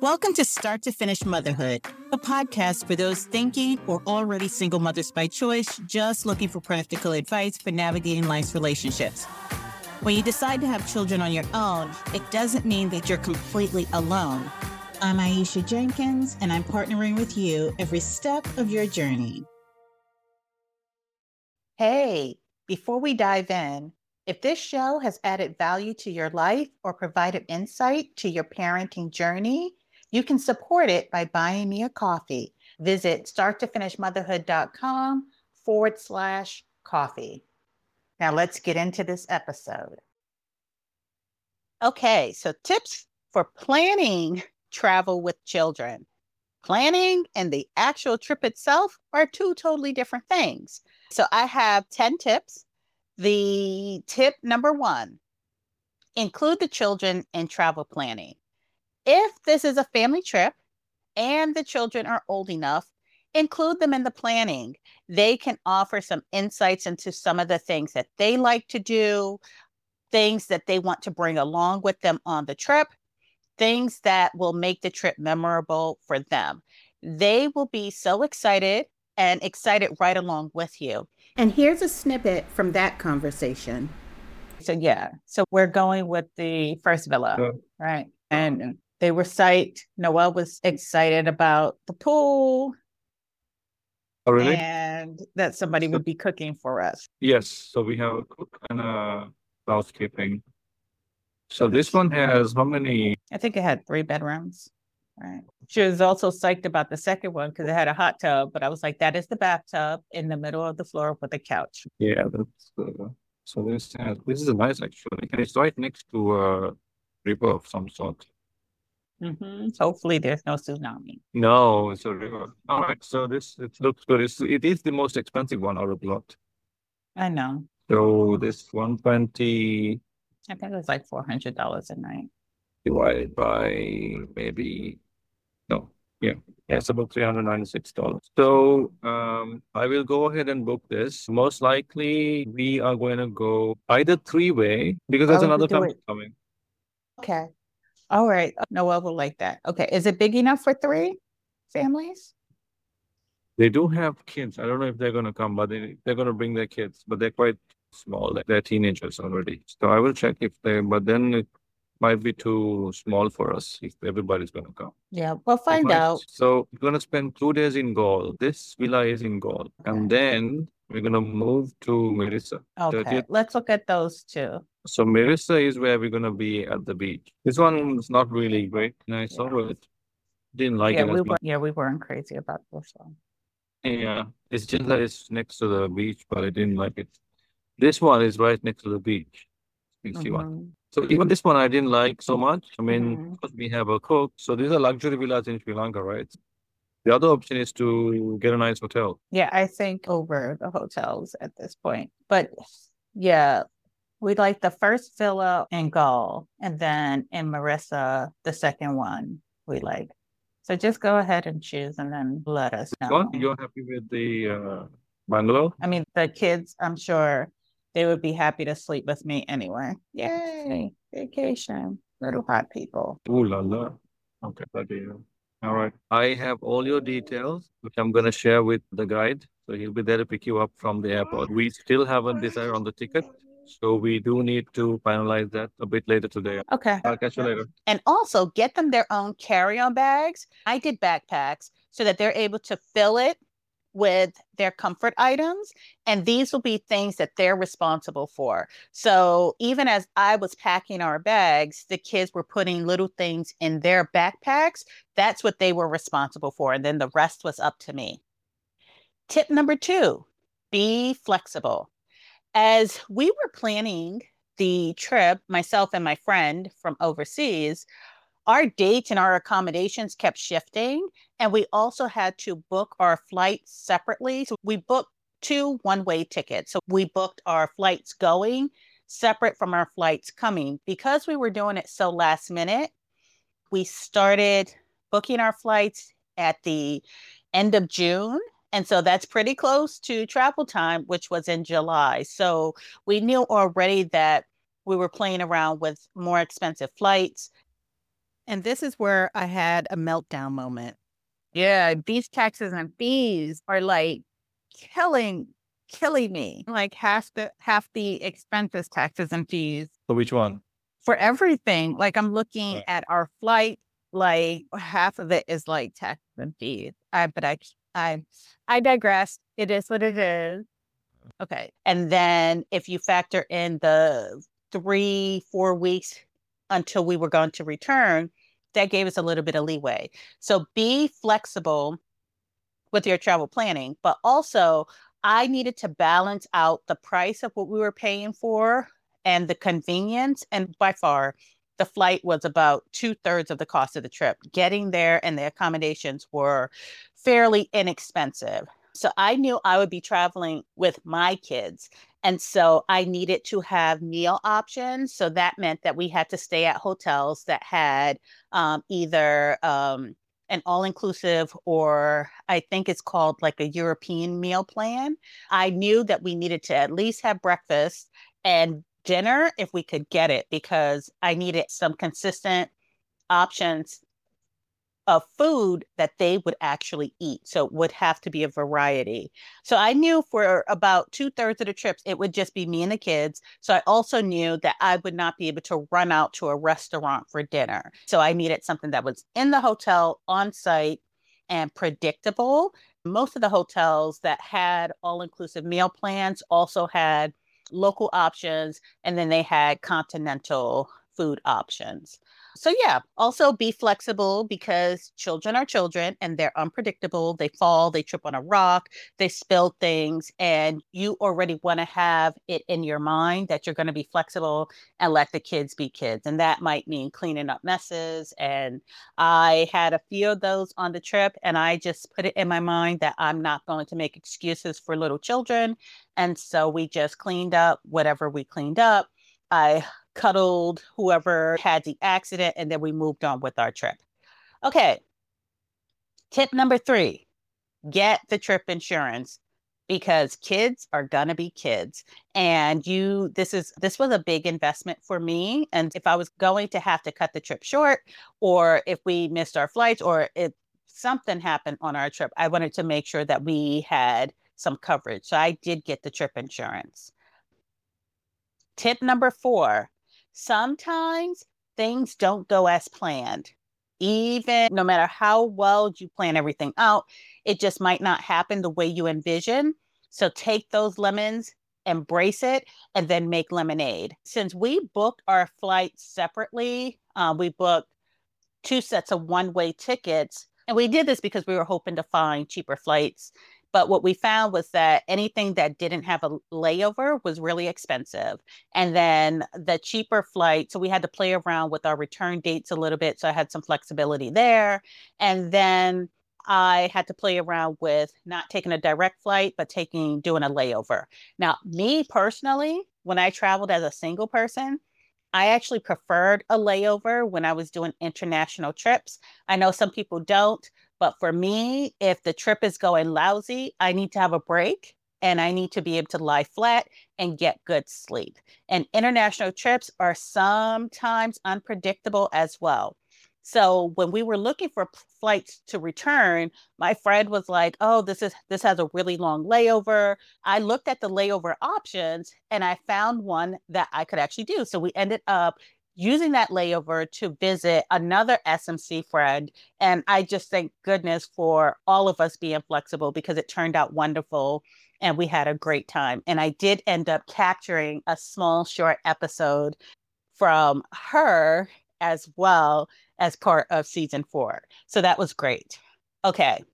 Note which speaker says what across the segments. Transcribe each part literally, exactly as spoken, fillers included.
Speaker 1: Welcome to Start to Finish Motherhood, a podcast for those thinking or already single mothers by choice, just looking for practical advice for navigating life's relationships. When you decide to have children on your own, it doesn't mean that you're completely alone. I'm Aisha Jenkins, and I'm partnering with you every step of your journey. Hey, before we dive in, if this show has added value to your life or provided insight to your parenting journey, you can support it by buying me a coffee. Visit starttofinishmotherhood.com forward slash coffee. Now let's get into this episode. Okay, so tips for planning travel with children. Planning and the actual trip itself are two totally different things. So I have ten tips. The tip number one, include the children in travel planning. If this is a family trip and the children are old enough, include them in the planning. They can offer some insights into some of the things that they like to do, things that they want to bring along with them on the trip, things that will make the trip memorable for them. They will be so excited and excited right along with you. And here's a snippet from that conversation. So yeah, so we're going with the first villa, yeah. Right? And they were psyched. Noelle was excited about the pool.
Speaker 2: Oh, really?
Speaker 1: And that somebody so, would be cooking for us.
Speaker 2: Yes, so we have a cook and a housekeeping. So this one has how many?
Speaker 1: I think it had three bedrooms. Right. She was also psyched about the second one because it had a hot tub, but I was like, that is the bathtub in the middle of the floor with a couch.
Speaker 2: Yeah, that's uh, so this has, this is nice actually. And it's right next to a river of some sort.
Speaker 1: Mm-hmm. Hopefully there's no tsunami.
Speaker 2: No, it's a river. All right, so this it looks good. It's, it is the most expensive one out of the lot.
Speaker 1: I know.
Speaker 2: So this one twenty.
Speaker 1: I think it was like four hundred dollars a night.
Speaker 2: Divided by maybe, no, yeah, yeah, it's about three hundred ninety-six dollars. So um, I will go ahead and book this. Most likely we are going to go either three-way because there's another family coming.
Speaker 1: Okay. All right. Noelle will like that. Okay. Is it big enough for three families?
Speaker 2: They do have kids. I don't know if they're going to come, but they, they're going to bring their kids, but they're quite small. They're teenagers already. So I will check if they, but then it might be too small for us if everybody's going to come.
Speaker 1: Yeah, we'll find out.
Speaker 2: So we're going to spend two days in Galle. This villa is in Galle. Okay. And then we're going to move to Mirissa.
Speaker 1: Okay, thirtieth. Let's look at those two.
Speaker 2: So Mirissa is where we're going to be at the beach. This one is not really great. And I saw yeah. it. Didn't like
Speaker 1: yeah,
Speaker 2: it.
Speaker 1: We were, yeah, we weren't crazy about this one.
Speaker 2: Yeah, it's just that it's next to the beach, but I didn't like it. This one is right next to the beach. You see mm-hmm. one. So even this one I didn't like so much. I mean, mm-hmm. because we have a cook. So these are luxury villas in Sri Lanka, right? The other option is to get a nice hotel.
Speaker 1: Yeah, I think over the hotels at this point. But yeah, we'd like the first villa in Galle, and then in Mirissa, the second one we like. So just go ahead and choose and then let us know.
Speaker 2: What? You're happy with the uh, bungalow?
Speaker 1: I mean, the kids, I'm sure they would be happy to sleep with me anyway. Yay, vacation, little hot people.
Speaker 2: Ooh la la. Okay, all right. I have all your details, which I'm going to share with the guide. So he'll be there to pick you up from the airport. We still haven't decided on the ticket. So we do need to finalize that a bit later today.
Speaker 1: Okay.
Speaker 2: I'll catch you later.
Speaker 1: And also get them their own carry-on bags. I did backpacks so that they're able to fill it with their comfort items. And these will be things that they're responsible for. So even as I was packing our bags, the kids were putting little things in their backpacks. That's what they were responsible for. And then the rest was up to me. Tip number two, be flexible. As we were planning the trip, myself and my friend from overseas, our dates and our accommodations kept shifting, and we also had to book our flights separately. So we booked two one-way tickets. So we booked our flights going separate from our flights coming. Because we were doing it so last minute, we started booking our flights at the end of June. And so that's pretty close to travel time, which was in July. So we knew already that we were playing around with more expensive flights. And this is where I had a meltdown moment. Yeah, these taxes and fees are like killing, killing me. Like half the half the expenses, taxes and fees.
Speaker 2: So which one?
Speaker 1: For everything. Like I'm looking
Speaker 2: Right.
Speaker 1: at our flight, like half of it is like taxes and fees. I but I I I digress. It is what it is. Okay. And then if you factor in the three, four weeks until we were going to return, that gave us a little bit of leeway. So be flexible with your travel planning, but also I needed to balance out the price of what we were paying for and the convenience. And by far, the flight was about two thirds of the cost of the trip. Getting there and the accommodations were fairly inexpensive. So I knew I would be traveling with my kids. And so I needed to have meal options. So that meant that we had to stay at hotels that had um, either um, an all-inclusive, or I think it's called like a European meal plan. I knew that we needed to at least have breakfast and dinner if we could get it, because I needed some consistent options of food that they would actually eat. So it would have to be a variety. So I knew for about two thirds of the trips, it would just be me and the kids. So I also knew that I would not be able to run out to a restaurant for dinner. So I needed something that was in the hotel on site and predictable. Most of the hotels that had all inclusive meal plans also had local options, and then they had continental food options. So yeah, also be flexible, because children are children and they're unpredictable. They fall, they trip on a rock, they spill things, and you already want to have it in your mind that you're going to be flexible and let the kids be kids. And that might mean cleaning up messes. And I had a few of those on the trip, and I just put it in my mind that I'm not going to make excuses for little children. And so we just cleaned up whatever we cleaned up. I cuddled whoever had the accident, and then we moved on with our trip. Okay. Tip number three, get the trip insurance, because kids are going to be kids. And you, this is, this was a big investment for me. And if I was going to have to cut the trip short, or if we missed our flights, or if something happened on our trip, I wanted to make sure that we had some coverage. So I did get the trip insurance. Tip number four, sometimes things don't go as planned. Even no matter how well you plan everything out, it just might not happen the way you envision. So take those lemons, embrace it, and then make lemonade. Since we booked our flights separately, uh, we booked two sets of one-way tickets. And we did this because we were hoping to find cheaper flights. But what we found was that anything that didn't have a layover was really expensive. And then the cheaper flight, so we had to play around with our return dates a little bit. So I had some flexibility there. And then I had to play around with not taking a direct flight, but taking, doing a layover. Now, me personally, when I traveled as a single person, I actually preferred a layover when I was doing international trips. I know some people don't, but for me, if the trip is going lousy, I need to have a break, and I need to be able to lie flat and get good sleep. And international trips are sometimes unpredictable as well. So when we were looking for flights to return, my friend was like, "Oh, this is this has a really long layover." I looked at the layover options, and I found one that I could actually do. So we ended up using that layover to visit another S M C friend. And I just thank goodness for all of us being flexible, because it turned out wonderful and we had a great time. And I did end up capturing a small short episode from her as well as part of season four. So that was great. Okay.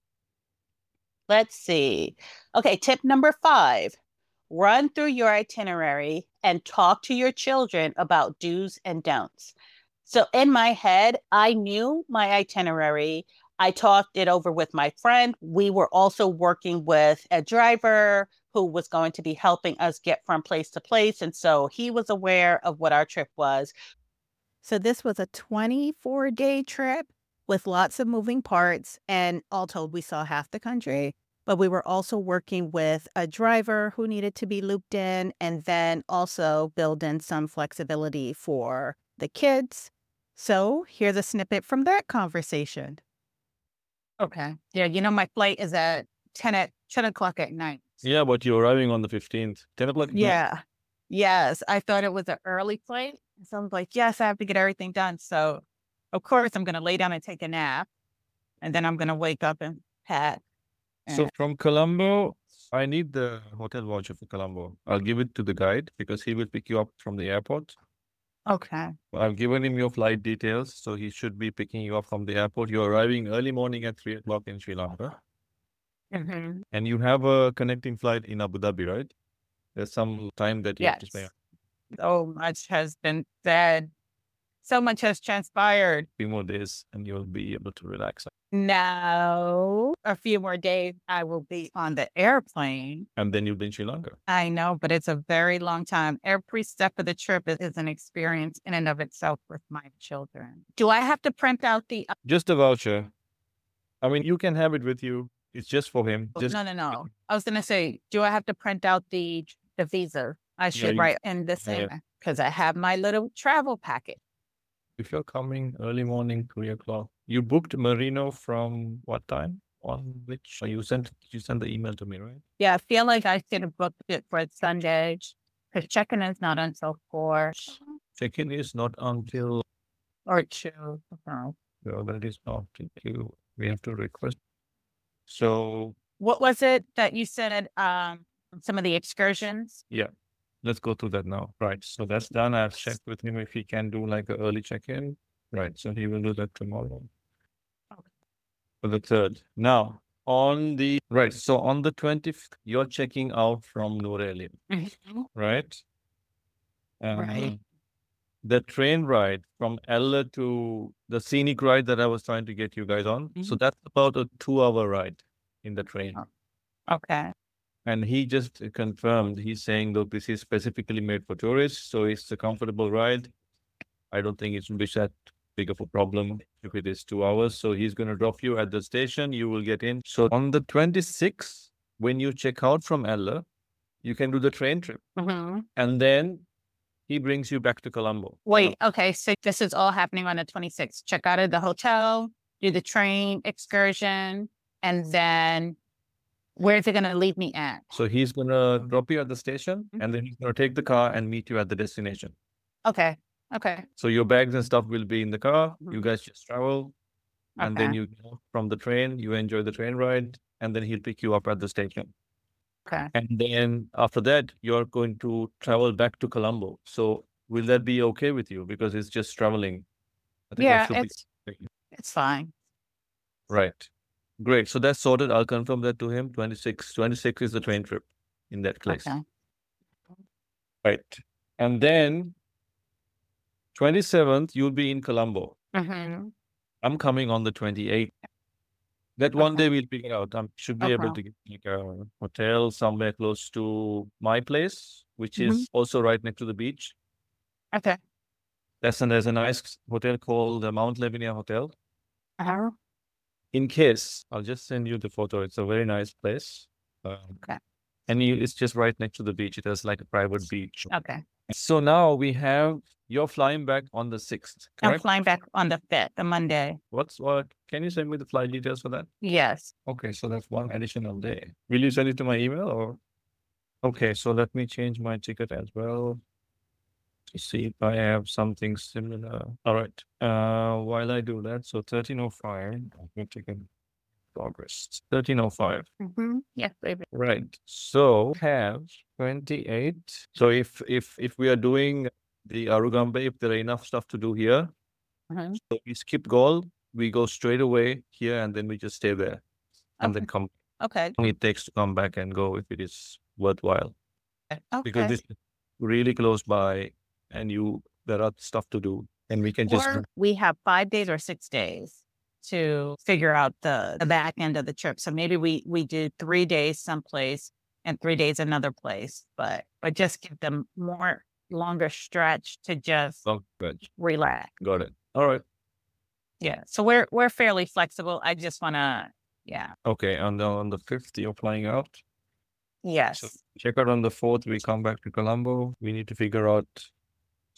Speaker 1: Let's see. Okay, tip number five, run through your itinerary and talk to your children about do's and don'ts. So in my head, I knew my itinerary. I talked it over with my friend. We were also working with a driver who was going to be helping us get from place to place. And so he was aware of what our trip was. So this was a twenty-four day trip with lots of moving parts. And all told, we saw half the country. But we were also working with a driver who needed to be looped in, and then also build in some flexibility for the kids. So here's a snippet from that conversation. Okay. Yeah, you know, my flight is at ten at ten o'clock at night.
Speaker 2: Yeah, but you're arriving on the fifteenth. ten o'clock at night?
Speaker 1: Yeah. Yes. I thought it was an early flight. So I was like, yes, I have to get everything done. So of course I'm gonna lay down and take a nap. And then I'm gonna wake up and pack.
Speaker 2: So
Speaker 1: And
Speaker 2: from Colombo, I need the hotel voucher for Colombo. I'll give it to the guide because he will pick you up from the airport.
Speaker 1: okay.
Speaker 2: I've given him your flight details, so he should be picking you up from the airport. You're arriving early morning at three o'clock in Sri Lanka.
Speaker 1: Mhm.
Speaker 2: And you have a connecting flight in Abu Dhabi, right? There's some time that you have to spare.
Speaker 1: Yes. So much has been said. So much has transpired.
Speaker 2: Few more days and you'll be able to relax.
Speaker 1: Now, a few more days, I will be on the airplane.
Speaker 2: And then you'll be in Sri Lanka.
Speaker 1: I know, but it's a very long time. Every step of the trip is, is an experience in and of itself with my children. Do I have to print out the?
Speaker 2: Just a voucher. I mean, you can have it with you. It's just for him. Just
Speaker 1: No, no, no. I was gonna say, do I have to print out the the visa? I should
Speaker 2: you-
Speaker 1: write in the same because I have my little travel packet.
Speaker 2: If you're coming early morning, three o'clock, you booked Merino from what time? On which or you sent you sent the email to me, right?
Speaker 1: Yeah, I feel like I should have booked it for Sunday because check-in is not until four
Speaker 2: Check-in is not until
Speaker 1: or two. Oh.
Speaker 2: well, that is not until we have to request. So
Speaker 1: What was it that you said? Um, some of the excursions.
Speaker 2: yeah, let's go through that now. Right. So that's done. I've checked with him if he can do like an early check-in. Right. So he will do that tomorrow.
Speaker 1: Okay.
Speaker 2: For the third. Now on the right. So on the twentieth, you're checking out from Noor-Ali, right? Uh,
Speaker 1: Right.
Speaker 2: The train ride from Ella to the scenic ride that I was trying to get you guys on. Mm-hmm. So that's about a two hour ride in the train.
Speaker 1: Okay.
Speaker 2: And he just confirmed, he's saying, look, this is specifically made for tourists. So it's a comfortable ride. I don't think it should be that big of a problem if it is two hours. So he's going to drop you at the station. You will get in. So on the twenty-sixth, when you check out from Ella, you can do the train trip. Mm-hmm. And then he brings you back to Colombo.
Speaker 1: Wait, okay. So this is all happening on the twenty-sixth. Check out of the hotel, do the train excursion, and then where's it going to leave me at?
Speaker 2: So he's going to drop you at the station, mm-hmm. and then he's going to take the car and meet you at the destination.
Speaker 1: Okay. Okay.
Speaker 2: So your bags and stuff will be in the car. Mm-hmm. You guys just travel. Okay. And then you go from the train, you enjoy the train ride, and then he'll pick you up at the station.
Speaker 1: Okay.
Speaker 2: And then after that, you're going to travel back to Colombo. So will that be okay with you? Because it's just traveling.
Speaker 1: I think yeah, it's, be... it's fine.
Speaker 2: Right. Great. So that's sorted. I'll confirm that to him. twenty-six. twenty-six is the train trip in that place.
Speaker 1: Okay.
Speaker 2: Right. And then twenty-seventh, you'll be in Colombo.
Speaker 1: Mm-hmm.
Speaker 2: I'm coming on the twenty-eighth. That one okay. day we'll figure out. I should be okay. able to get like a hotel somewhere close to my place, which mm-hmm. is also right next to the beach.
Speaker 1: Okay.
Speaker 2: That's and there's a nice hotel called the Mount Lavinia Hotel.
Speaker 1: Uh-huh.
Speaker 2: In case, I'll just send you the photo. It's a very nice place. Um,
Speaker 1: okay.
Speaker 2: And you, it's just right next to the beach. It has like a private beach.
Speaker 1: Okay.
Speaker 2: So now we have, you're flying back on the sixth. Correct?
Speaker 1: I'm flying back on the fifth, the Monday.
Speaker 2: What's what? Can you send me the flight details for that?
Speaker 1: Yes.
Speaker 2: Okay, so that's one additional day. Will you send it to my email or? Okay, so let me change my ticket as well to see if I have something similar. All right. Uh, while I do that, so thirteen oh five, I'm taking progress. thirteen oh five.
Speaker 1: Mm-hmm. Yes, baby.
Speaker 2: Right. So have twenty-eight. So if if if we are doing the Arugambe, if there are enough stuff to do here, mm-hmm. so we skip Galle, we go straight away here, and then we just stay there, and
Speaker 1: okay.
Speaker 2: then come.
Speaker 1: Okay.
Speaker 2: It takes to come back and go if it is worthwhile.
Speaker 1: Okay.
Speaker 2: Because this is really close by, and you there are stuff to do, and we can just.
Speaker 1: Or we have five days or six days to figure out the, the back end of the trip. So maybe we we do three days someplace and three days another place, but but just give them more longer stretch to just relax.
Speaker 2: Got it. All right.
Speaker 1: Yeah. So we're we're fairly flexible. I just wanna yeah.
Speaker 2: Okay. And on the fifth, you're flying out.
Speaker 1: Yes.
Speaker 2: So check out on the fourth. We come back to Colombo. We need to figure out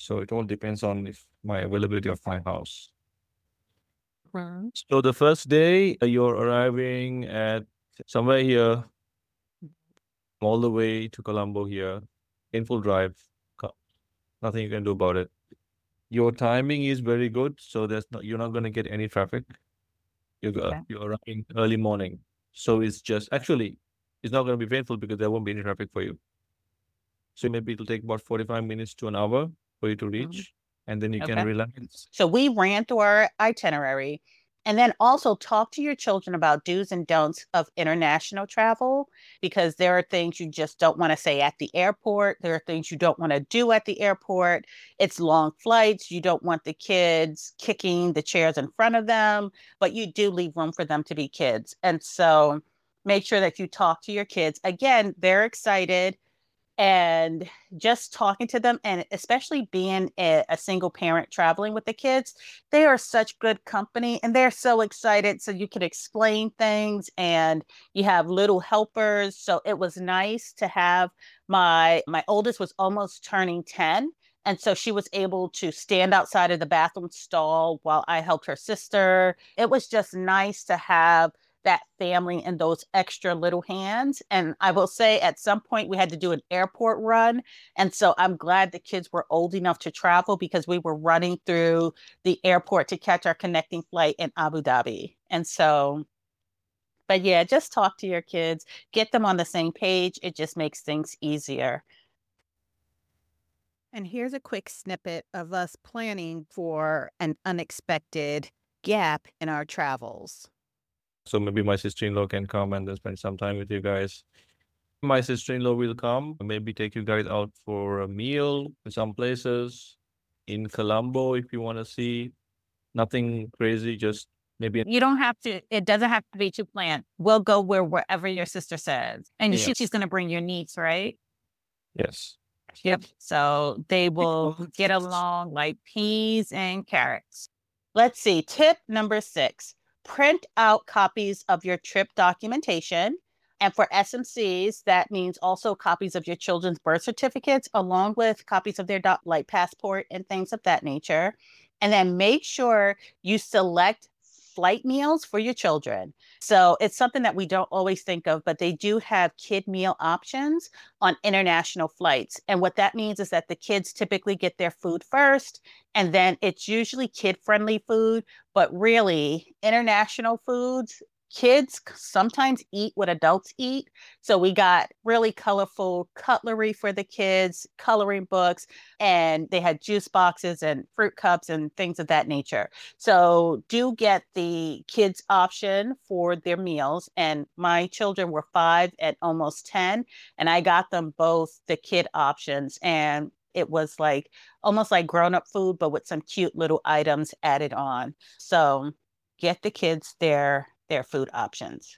Speaker 2: So it all depends on if my availability of my house.
Speaker 1: Mhm.
Speaker 2: So the first day uh, you're arriving at somewhere here, all the way to Colombo here, in full drive. Co- Nothing you can do about it. Your timing is very good, so there's not you're not gonna get any traffic. You're uh,
Speaker 1: Okay.
Speaker 2: you're arriving early morning, so it's just actually it's not gonna be painful because there won't be any traffic for you. So maybe it'll take about forty-five minutes to an hour for you to
Speaker 1: Mhm.
Speaker 2: reach, and then you can
Speaker 1: Okay.
Speaker 2: relax.
Speaker 1: So we ran through our itinerary and then also talk to your children about do's and don'ts of international travel because there are things you just don't want to say at the airport. There are things you don't want to do at the airport. It's long flights. You don't want the kids kicking the chairs in front of them, but you do leave room for them to be kids. And so make sure that you talk to your kids. Again, they're excited and just talking to them, and especially being a, a, single parent traveling with the kids, they are such good company and they're so excited. So you can explain things and you have little helpers. So it was nice to have my my oldest was almost turning ten, and so she was able to stand outside of the bathroom stall while I helped her sister. It was just nice to have that family and those extra little hands. And I will say at some point we had to do an airport run. And so I'm glad the kids were old enough to travel because we were running through the airport to catch our connecting flight in Abu Dhabi. And so, but yeah, just talk to your kids, get them on the same page. It just makes things easier. And here's a quick snippet of us planning for an unexpected gap in our travels.
Speaker 2: So maybe my sister-in-law can come and then spend some time with you guys. My sister-in-law will come, maybe take you guys out for a meal in some places in Colombo if you want to see. Nothing crazy, just maybe.
Speaker 1: You don't have to, it doesn't have to be too planned. We'll go where wherever your sister says. And
Speaker 2: Yeah.
Speaker 1: she, she's going to bring your needs, right?
Speaker 2: Yes.
Speaker 1: Yep. So they will get along like peas and carrots. Let's see. Tip number six, print out copies of your trip documentation. And for S M Cs, that means also copies of your children's birth certificates, along with copies of their doc- like passport and things of that nature. And then make sure you select flight meals for your children. So it's something that we don't always think of, but they do have kid meal options on international flights. And what that means is that the kids typically get their food first, and then it's usually kid friendly food, but really international foods, kids sometimes eat what adults eat. So we got really colorful cutlery for the kids, coloring books, and they had juice boxes and fruit cups and things of that nature. So do get the kids option for their meals. And my children were five and almost ten, and I got them both the kid options. And it was like almost like grown up food, but with some cute little items added on. So get the kids their their food options.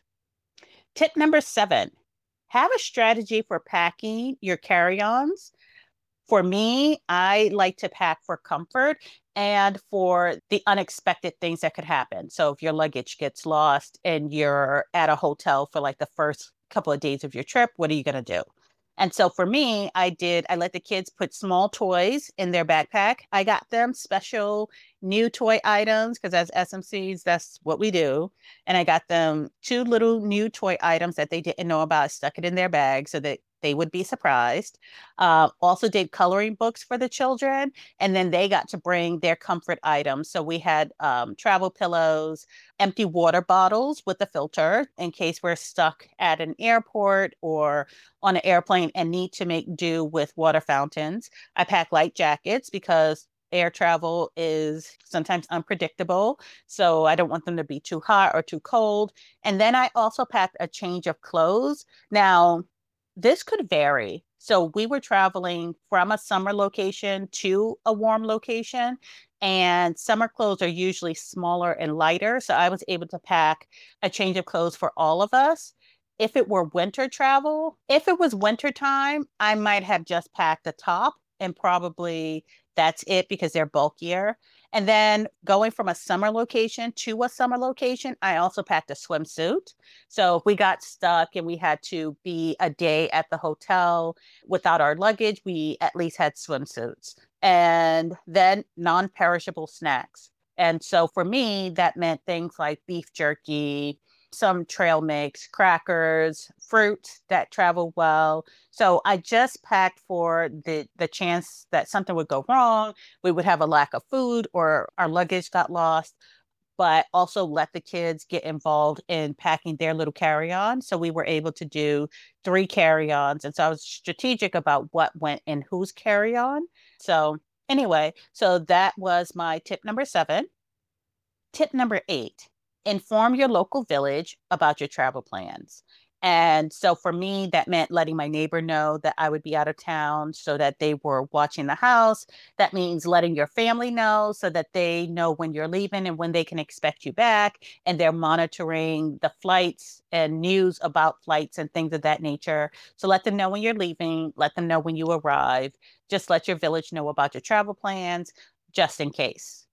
Speaker 1: Tip number seven, have a strategy for packing your carry-ons. For me, I like to pack for comfort and for the unexpected things that could happen. So if your luggage gets lost and you're at a hotel for like the first couple of days of your trip, what are you going to do? And so for me, I did, I let the kids put small toys in their backpack. I got them special new toy items because as S M Cs, that's what we do. And I got them two little new toy items that they didn't know about, stuck it in their bag so that they would be surprised. Uh, also did coloring books for the children, and then they got to bring their comfort items. So we had um, travel pillows, empty water bottles with a filter in case we're stuck at an airport or on an airplane and need to make do with water fountains. I pack light jackets because air travel is sometimes unpredictable. So I don't want them to be too hot or too cold. And then I also packed a change of clothes. Now, this could vary. So we were traveling from a summer location to a warm location, and summer clothes are usually smaller and lighter. So I was able to pack a change of clothes for all of us. If it were winter travel, if it was winter time, I might have just packed the top and probably that's it because they're bulkier. And then going from a summer location to a summer location, I also packed a swimsuit. So if we got stuck and we had to be a day at the hotel without our luggage, we at least had swimsuits. and then non-perishable snacks. And so for me, that meant things like beef jerky, some trail mix, crackers, fruit that travel well. So I just packed for the the chance that something would go wrong. We would have a lack of food or our luggage got lost, but also let the kids get involved in packing their little carry-on. So we were able to do three carry-ons. And so I was strategic about what went in whose carry-on. So anyway, so that was my tip number seven. Tip number eight, inform your local village about your travel plans. And so for me, that meant letting my neighbor know that I would be out of town so that they were watching the house. That means letting your family know so that they know when you're leaving and when they can expect you back. And they're monitoring the flights and news about flights and things of that nature. So let them know when you're leaving, let them know when you arrive. Just let your village know about your travel plans, just in case.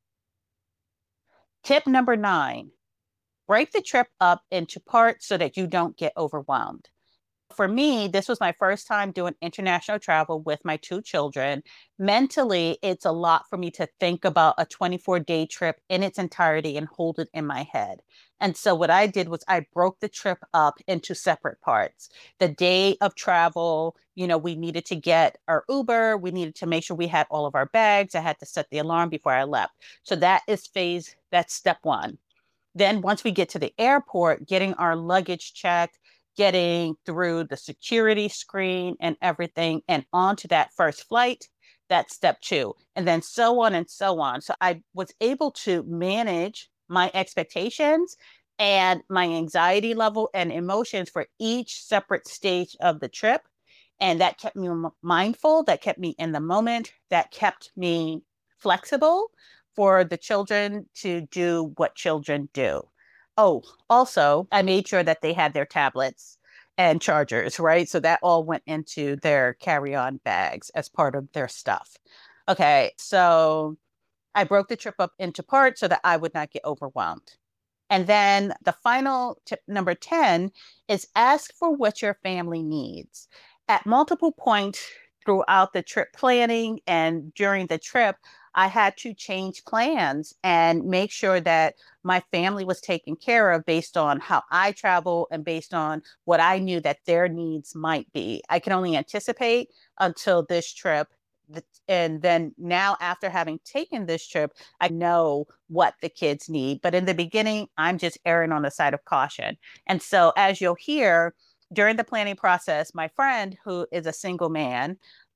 Speaker 1: Tip number nine, break the trip up into parts so that you don't get overwhelmed. For me, this was my first time doing international travel with my two children. Mentally, it's a lot for me to think about a twenty-four day trip in its entirety and hold it in my head. And so what I did was I broke the trip up into separate parts. The day of travel, you know, we needed to get our Uber. We needed to make sure we had all of our bags. I had to set the alarm before I left. So that is phase, that's step one. Then once we get to the airport, getting our luggage checked, getting through the security screen and everything and onto that first flight, that's step two. And then so on and so on. So I was able to manage my expectations and my anxiety level and emotions for each separate stage of the trip. And that kept me mindful, that kept me in the moment, that kept me flexible for the children to do what children do. Oh, also, I made sure that they had their tablets and chargers, right? So that all went into their carry-on bags as part of their stuff. Okay, so I broke the trip up into parts so that I would not get overwhelmed. And then the final tip, number ten, is ask for what your family needs. At multiple points throughout the trip planning and during the trip, I had to change plans and make sure that my family was taken care of based on how I travel and based on what I knew that their needs might be. I can only anticipate until this trip. And then now, after having taken this trip, I know what the kids need. But in the beginning, I'm just erring on the side of caution. And so, as you'll hear, during the planning process, my friend, who is a single man,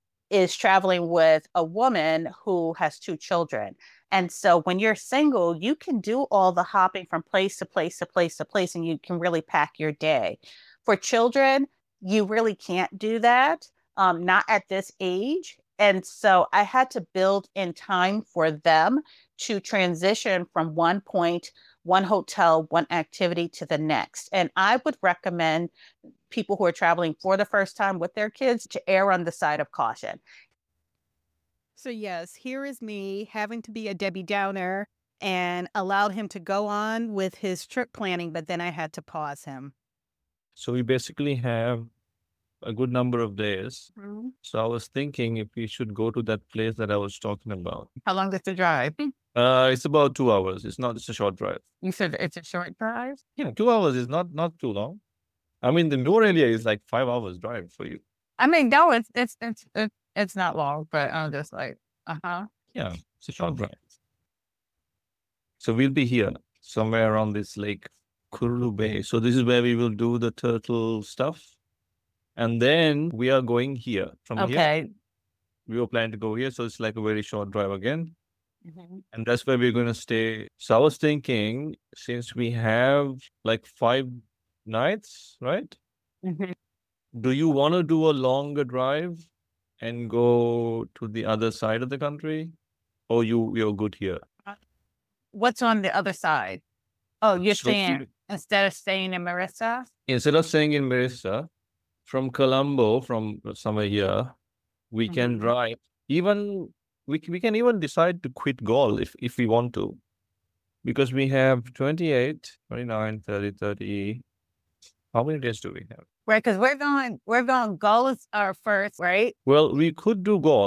Speaker 1: is traveling with a woman who has two children. And so when you're single, you can do all the hopping from place to place to place to place, and you can really pack your day. For children, you really can't do that, um, not at this age. And so I had to build in time for them to transition from one point, one hotel, one activity to the next. And I would recommend people who are traveling for the first time with their kids to err on the side of caution.
Speaker 3: So yes, here is me having to be a Debbie Downer and allowed him to go on with his trip planning, but then I had to pause him.
Speaker 2: So we basically have a good number of days. Mm-hmm. So I was thinking if we should go to that place that I was talking about.
Speaker 1: How long is the drive?
Speaker 2: Uh, it's about two hours. It's not, it's a short drive.
Speaker 1: You said it's a short drive?
Speaker 2: Yeah, two hours is not, not too long. I mean, the Noor area is like five hours drive for you.
Speaker 1: I mean, no, it's, it's, it's, it's, it's not long, but I'm just like, uh-huh.
Speaker 2: Yeah, it's a short drive. So we'll be here somewhere around this lake, Kurlu Bay. So this is where we will do the turtle stuff. And then we are going here from
Speaker 1: okay.
Speaker 2: here. Okay. We were planning to go here. So it's like a very short drive again. Mm-hmm. And that's where we're going to stay. So I was thinking, since we have like five nights, right? Mm-hmm. Do you want to do a longer drive and go to the other side of the country? Or you, you're good here?
Speaker 1: What's on the other side? Oh, you're so saying you, instead of staying in Marissa?
Speaker 2: Instead of staying in Marissa, from Colombo, from somewhere here, we mm-hmm. can drive. Even we we can even decide to quit Galle if, if we want to. Because we have twenty-eight, twenty-nine, thirty, thirty. How many days do we have?
Speaker 1: Right, because we're going, we're going Galle is our first, right?
Speaker 2: Well, we could do Galle,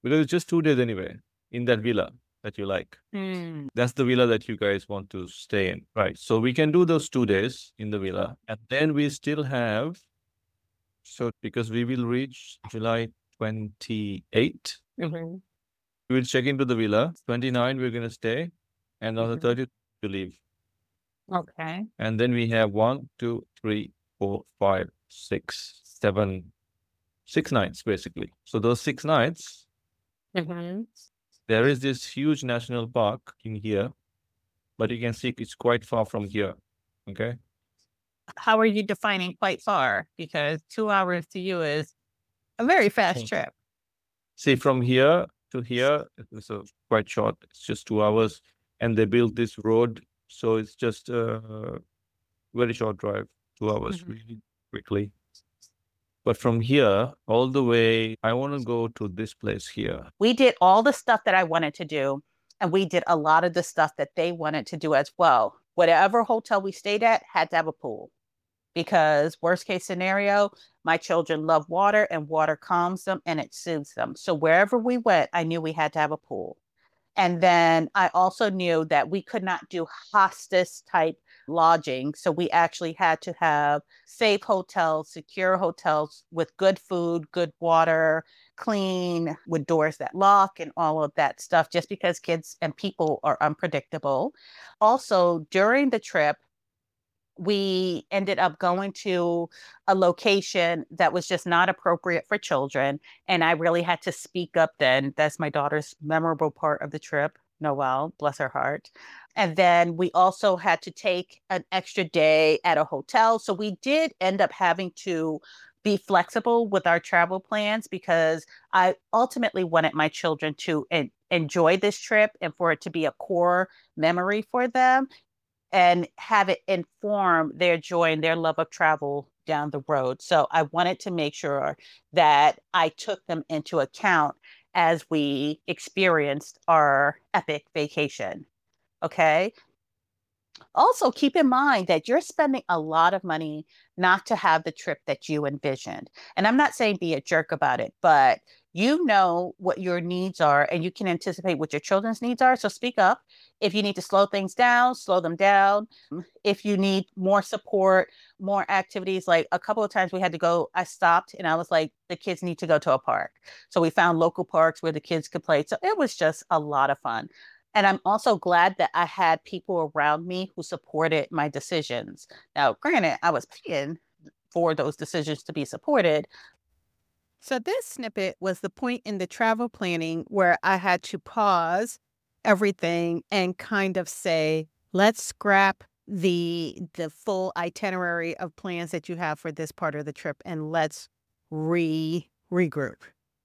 Speaker 2: because it's just two days anyway in that villa that you like.
Speaker 1: Mm.
Speaker 2: That's the villa that you guys want to stay in, right? So we can do those two days in the villa, and then we still have. So because we will reach July twenty-eighth,
Speaker 1: Mm-hmm.
Speaker 2: we will check into the villa. twenty-nine, we're gonna stay, and on the
Speaker 1: Mhm.
Speaker 2: thirtieth, we leave.
Speaker 1: Okay.
Speaker 2: And then we have one, two, three, four, five, six, seven, six nights basically. So those six nights,
Speaker 1: Mm-hmm.
Speaker 2: there is this huge national park in here, but you can see it's quite far from here. Okay.
Speaker 1: How are you defining quite far? Because two hours to you is a very fast
Speaker 2: Hmm.
Speaker 1: trip.
Speaker 2: See, from here to here, it's a quite short. It's just two hours, and they built this road, so it's just a very short drive. Two hours,
Speaker 1: Mhm.
Speaker 2: really quickly. But from here all the way, I want to go to this place here.
Speaker 1: We did all the stuff that I wanted to do, and we did a lot of the stuff that they wanted to do as well. Whatever hotel we stayed at had to have a pool, because worst case scenario, my children love water and water calms them and it soothes them. So wherever we went, I knew we had to have a pool. And then I also knew that we could not do hostel type lodging. So we actually had to have safe hotels, secure hotels with good food, good water, clean, with doors that lock and all of that stuff, just because kids and people are unpredictable. Also, during the trip, we ended up going to a location that was just not appropriate for children. And I really had to speak up then. That's my daughter's memorable part of the trip, Noelle, bless her heart. And then we also had to take an extra day at a hotel. So we did end up having to be flexible with our travel plans, because I ultimately wanted my children to en- enjoy this trip and for it to be a core memory for them, and have it inform their joy and their love of travel down the road. So I wanted to make sure that I took them into account as we experienced our epic vacation. Okay. Also, keep in mind that you're spending a lot of money not to have the trip that you envisioned. And I'm not saying be a jerk about it, but you know what your needs are and you can anticipate what your children's needs are. So speak up. If you need to slow things down, slow them down. If you need more support, more activities, like a couple of times we had to go, I stopped and I was like, the kids need to go to a park. So we found local parks where the kids could play. So it was just a lot of fun. And I'm also glad that I had people around me who supported my decisions. Now, granted, I was paying for those decisions to be supported.
Speaker 3: So this snippet was the point in the travel planning where I had to pause everything and kind of say, let's scrap the the full itinerary of plans that you have for this part of the trip and let's re regroup.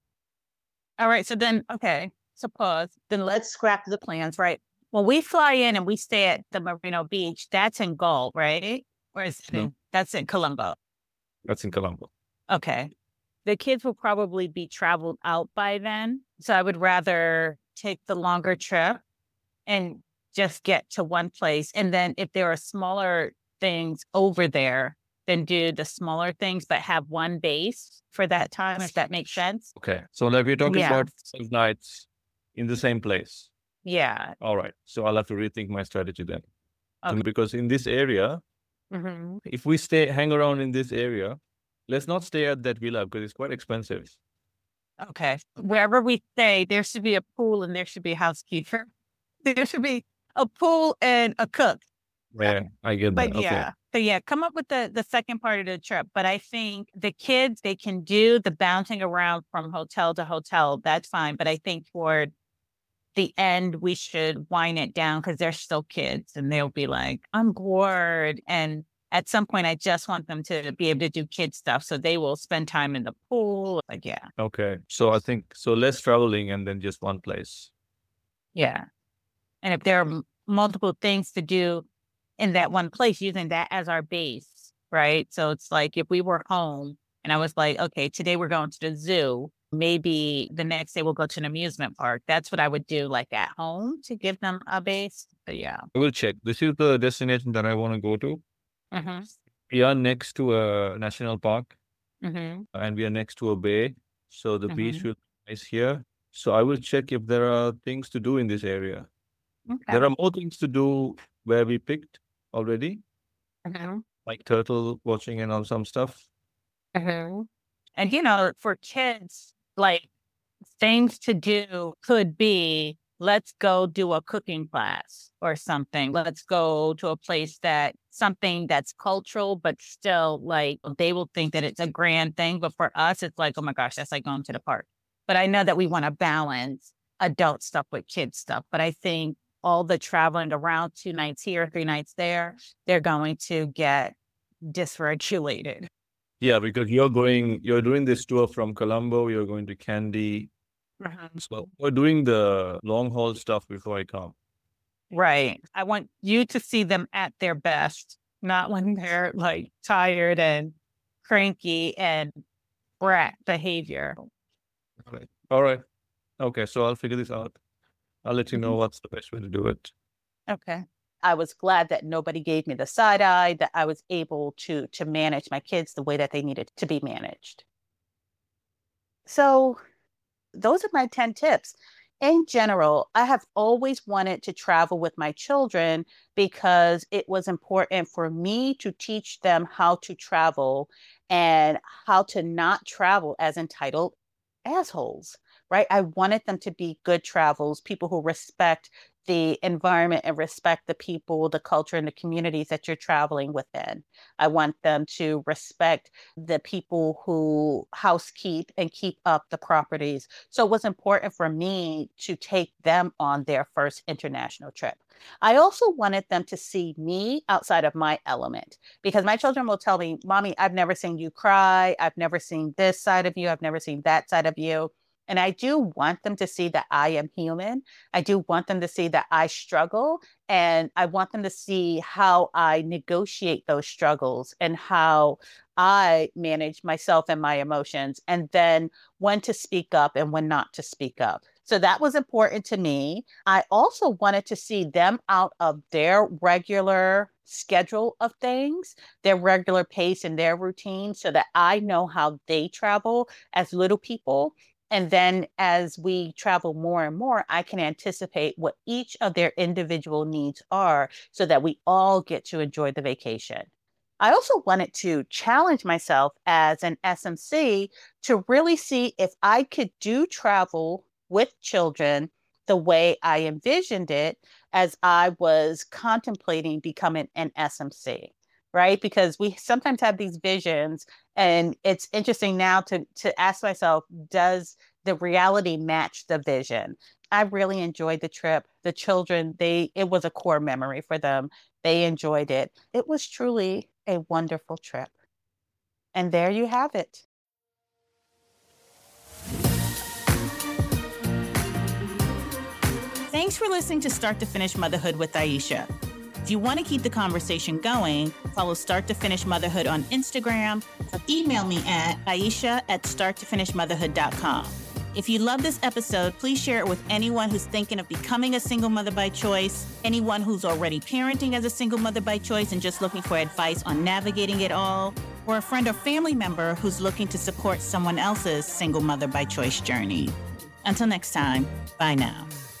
Speaker 1: All right. So then, okay. So pause. Then let's scrap the plans, right? When we fly in and we stay at the Merino Beach, that's in Gulf, right? Or is it
Speaker 2: No.
Speaker 1: in, that's in Colombo?
Speaker 2: That's in Colombo.
Speaker 1: Okay. The kids will probably be traveled out by then. So I would rather take the longer trip and just get to one place. And then if there are smaller things over there, then do the smaller things, but have one base for that time, if that makes sense.
Speaker 2: Okay. So like we're talking
Speaker 1: Yeah.
Speaker 2: about five nights in the same place.
Speaker 1: Yeah.
Speaker 2: All right. So I'll have to rethink my strategy then.
Speaker 1: Okay.
Speaker 2: Because in this area,
Speaker 1: Mhm.
Speaker 2: if we stay, hang around in this area, let's not stay at that villa because it's quite expensive.
Speaker 1: Okay. Wherever we stay, there should be a pool and there should be a housekeeper. There should be a pool and a cook.
Speaker 2: Yeah, I get that.
Speaker 1: But
Speaker 2: Okay.
Speaker 1: yeah, so yeah, come up with the the second part of the trip. But I think the kids, they can do the bouncing around from hotel to hotel. That's fine. But I think toward the end, we should wind it down because they're still kids and they'll be like, I'm bored. And at some point, I just want them to be able to do kid stuff. So they will spend time in the pool. Like, yeah.
Speaker 2: Okay. So I think, so less traveling and then just one place.
Speaker 1: Yeah. And if there are m- multiple things to do in that one place, using that as our base, right? So it's like if we were home and I was like, okay, today we're going to the zoo, maybe the next day we'll go to an amusement park. That's what I would do like at home to give them a base. But yeah.
Speaker 2: I will check. This is the destination that I want to go to.
Speaker 1: Mm-hmm.
Speaker 2: We are next to a national park
Speaker 1: Mm-hmm.
Speaker 2: and we are next to a bay. So the beach
Speaker 1: Mm-hmm.
Speaker 2: will be nice here. So I will check if there are things to do in this area.
Speaker 1: Okay.
Speaker 2: There are more things to do where we picked already,
Speaker 1: Mhm.
Speaker 2: like turtle watching and all some stuff.
Speaker 1: Mhm. And, you know, for kids, like things to do could be, let's go do a cooking class or something. Let's go to a place that something that's cultural, but still like they will think that it's a grand thing. But for us, it's like, oh my gosh, that's like going to the park. But I know that we want to balance adult stuff with kids stuff. But I think all the traveling around two nights here, three nights there, they're going to get dysregulated.
Speaker 2: Yeah, because you're going, you're doing this tour from Colombo, you're going to Kandy.
Speaker 1: Uh-huh.
Speaker 2: So we're doing the long haul stuff before I come.
Speaker 1: Right. I want you to see them at their best, not when they're like tired and cranky and brat behavior.
Speaker 2: All right. All right. Okay. So I'll figure this out. I'll let you know
Speaker 1: Mhm.
Speaker 2: what's the best way to do it.
Speaker 1: Okay. I was glad that nobody gave me the side eye, that I was able to to manage my kids the way that they needed to be managed. So those are my ten tips. In general, I have always wanted to travel with my children because it was important for me to teach them how to travel and how to not travel as entitled assholes, right? I wanted them to be good travels, people who respect the environment and respect the people, the culture, and the communities that you're traveling within. I want them to respect the people who housekeep and keep up the properties. So it was important for me to take them on their first international trip. I also wanted them to see me outside of my element because my children will tell me, Mommy, I've never seen you cry. I've never seen this side of you. I've never seen that side of you. And I do want them to see that I am human. I do want them to see that I struggle. And I want them to see how I negotiate those struggles and how I manage myself and my emotions, and then when to speak up and when not to speak up. So that was important to me. I also wanted to see them out of their regular schedule of things, their regular pace and their routine, so that I know how they travel as little people. And then as we travel more and more, I can anticipate what each of their individual needs are so that we all get to enjoy the vacation. I also wanted to challenge myself as an S M C to really see if I could do travel with children the way I envisioned it as I was contemplating becoming an S M C, right? Because we sometimes have these visions, and it's interesting now to to ask myself, does the reality match the vision? I really enjoyed the trip. The children, they it was a core memory for them. They enjoyed it. It was truly a wonderful trip. And there you have it. Thanks for listening to Start to Finish Motherhood with Aisha. If you want to keep the conversation going, follow Start to Finish Motherhood on Instagram or email me at Aisha at start to finish motherhood dot com. If you love this episode, please share it with anyone who's thinking of becoming a single mother by choice, anyone who's already parenting as a single mother by choice and just looking for advice on navigating it all, or a friend or family member who's looking to support someone else's single mother by choice journey. Until next time, bye now.